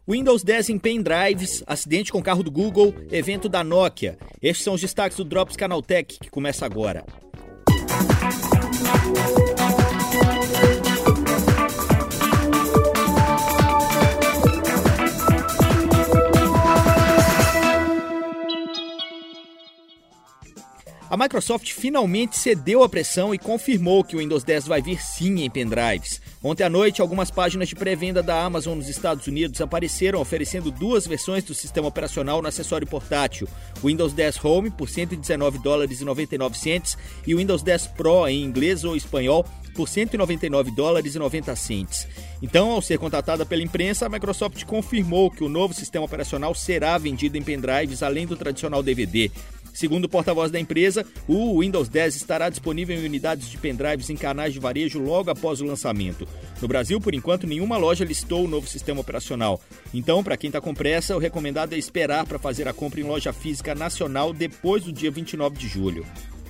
Windows 10 em pendrives, acidente com carro do Google, evento da Nokia. Estes são os destaques do Drops Canaltech, que começa agora. A Microsoft finalmente cedeu à pressão e confirmou que o Windows 10 vai vir sim em pendrives. Ontem à noite, algumas páginas de pré-venda da Amazon nos Estados Unidos apareceram oferecendo duas versões do sistema operacional no acessório portátil. O Windows 10 Home por $119,99 e o Windows 10 Pro em inglês ou espanhol por $199,90. Então, ao ser contatada pela imprensa, a Microsoft confirmou que o novo sistema operacional será vendido em pendrives além do tradicional DVD. Segundo o porta-voz da empresa, o Windows 10 estará disponível em unidades de pendrives em canais de varejo logo após o lançamento. No Brasil, por enquanto, nenhuma loja listou o novo sistema operacional. Então, para quem está com pressa, o recomendado é esperar para fazer a compra em loja física nacional depois do dia 29 de julho.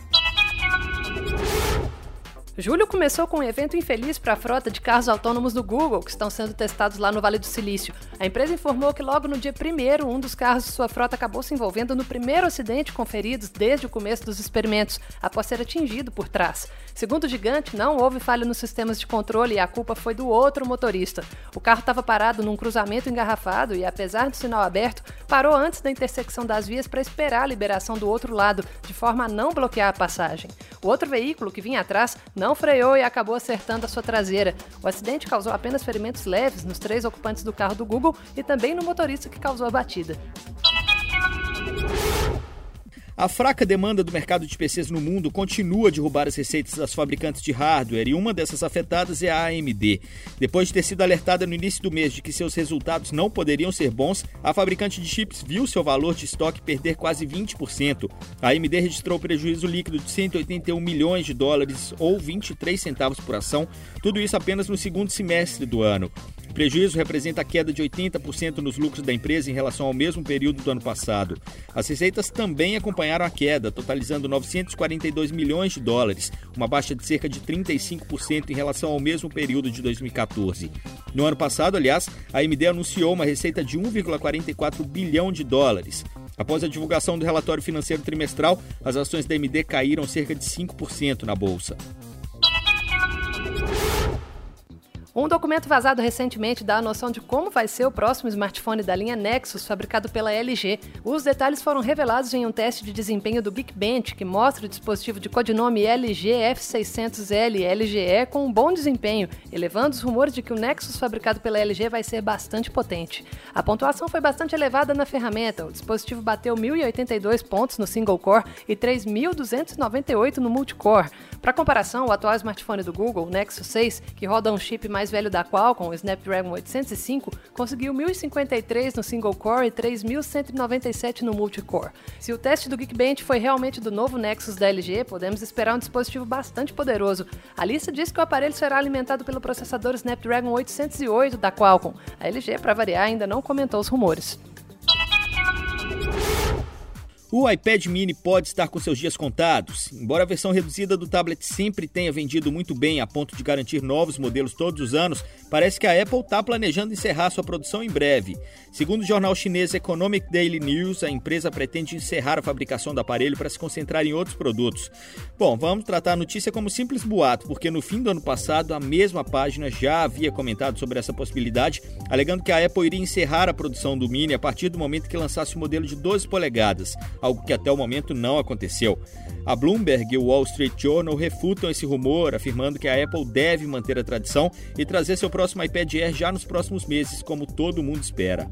Julho começou com um evento infeliz para a frota de carros autônomos do Google, que estão sendo testados lá no Vale do Silício. A empresa informou que logo no dia 1º, um dos carros de sua frota acabou se envolvendo no primeiro acidente conferido desde o começo dos experimentos, após ser atingido por trás. Segundo o gigante, não houve falha nos sistemas de controle e a culpa foi do outro motorista. O carro estava parado num cruzamento engarrafado e, apesar do sinal aberto, parou antes da intersecção das vias para esperar a liberação do outro lado, de forma a não bloquear a passagem. O outro veículo, que vinha atrás, não freou e acabou acertando a sua traseira. O acidente causou apenas ferimentos leves nos 3 ocupantes do carro do Google e também no motorista que causou a batida. A fraca demanda do mercado de PCs no mundo continua a derrubar as receitas das fabricantes de hardware e uma dessas afetadas é a AMD. Depois de ter sido alertada no início do mês de que seus resultados não poderiam ser bons, a fabricante de chips viu seu valor de estoque perder quase 20%. A AMD registrou prejuízo líquido de $181 milhões ou 23 centavos por ação, tudo isso apenas no segundo semestre do ano. O prejuízo representa a queda de 80% nos lucros da empresa em relação ao mesmo período do ano passado. As receitas também acompanharam a queda, totalizando $942 milhões, uma baixa de cerca de 35% em relação ao mesmo período de 2014. No ano passado, aliás, a AMD anunciou uma receita de $1,44 bilhão. Após a divulgação do relatório financeiro trimestral, as ações da AMD caíram cerca de 5% na bolsa. Um documento vazado recentemente dá a noção de como vai ser o próximo smartphone da linha Nexus, fabricado pela LG. Os detalhes foram revelados em um teste de desempenho do Geekbench, que mostra o dispositivo de codinome LG F600L LGE com um bom desempenho, elevando os rumores de que o Nexus fabricado pela LG vai ser bastante potente. A pontuação foi bastante elevada na ferramenta. O dispositivo bateu 1.082 pontos no single core e 3.298 no multicore. Para comparação, o atual smartphone do Google, o Nexus 6, que roda um chip mais velho da Qualcomm, o Snapdragon 805, conseguiu 1.053 no single core e 3.197 no multicore. Se o teste do Geekbench foi realmente do novo Nexus da LG, podemos esperar um dispositivo bastante poderoso. A lista diz que o aparelho será alimentado pelo processador Snapdragon 808 da Qualcomm. A LG, para variar, ainda não comentou os rumores. O iPad mini pode estar com seus dias contados. Embora a versão reduzida do tablet sempre tenha vendido muito bem a ponto de garantir novos modelos todos os anos, parece que a Apple está planejando encerrar sua produção em breve. Segundo o jornal chinês Economic Daily News, a empresa pretende encerrar a fabricação do aparelho para se concentrar em outros produtos. Bom, vamos tratar a notícia como simples boato, porque no fim do ano passado a mesma página já havia comentado sobre essa possibilidade, alegando que a Apple iria encerrar a produção do mini a partir do momento que lançasse o modelo de 12 polegadas. Algo que até o momento não aconteceu. A Bloomberg e o Wall Street Journal refutam esse rumor, afirmando que a Apple deve manter a tradição e trazer seu próximo iPad Air já nos próximos meses, como todo mundo espera.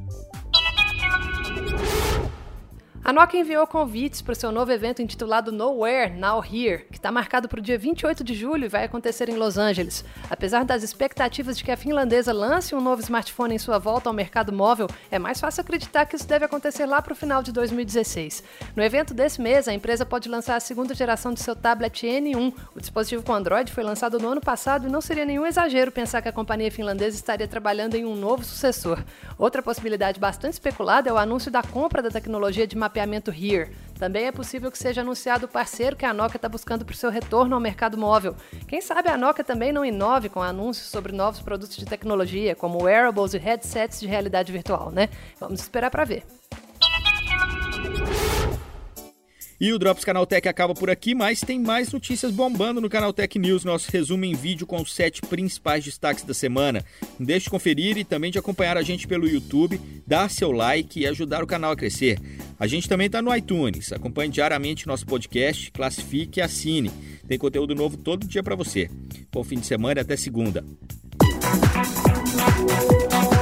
A Nokia enviou convites para o seu novo evento intitulado Nowhere, Now Here, que está marcado para o dia 28 de julho e vai acontecer em Los Angeles. Apesar das expectativas de que a finlandesa lance um novo smartphone em sua volta ao mercado móvel, é mais fácil acreditar que isso deve acontecer lá para o final de 2016. No evento desse mês, a empresa pode lançar a segunda geração de seu tablet N1. O dispositivo com Android foi lançado no ano passado e não seria nenhum exagero pensar que a companhia finlandesa estaria trabalhando em um novo sucessor. Outra possibilidade bastante especulada é o anúncio da compra da tecnologia de mapeamento mapeamento HERE. Também é possível que seja anunciado o parceiro que a Nokia está buscando para o seu retorno ao mercado móvel. Quem sabe a Nokia também não inove com anúncios sobre novos produtos de tecnologia, como wearables e headsets de realidade virtual, né? Vamos esperar para ver. E o Drops Canaltech acaba por aqui, mas tem mais notícias bombando no Canaltech News, nosso resumo em vídeo com os 7 principais destaques da semana. Não deixe de conferir e também de acompanhar a gente pelo YouTube, dar seu like e ajudar o canal a crescer. A gente também está no iTunes, acompanhe diariamente nosso podcast, classifique e assine. Tem conteúdo novo todo dia para você. Bom fim de semana e até segunda.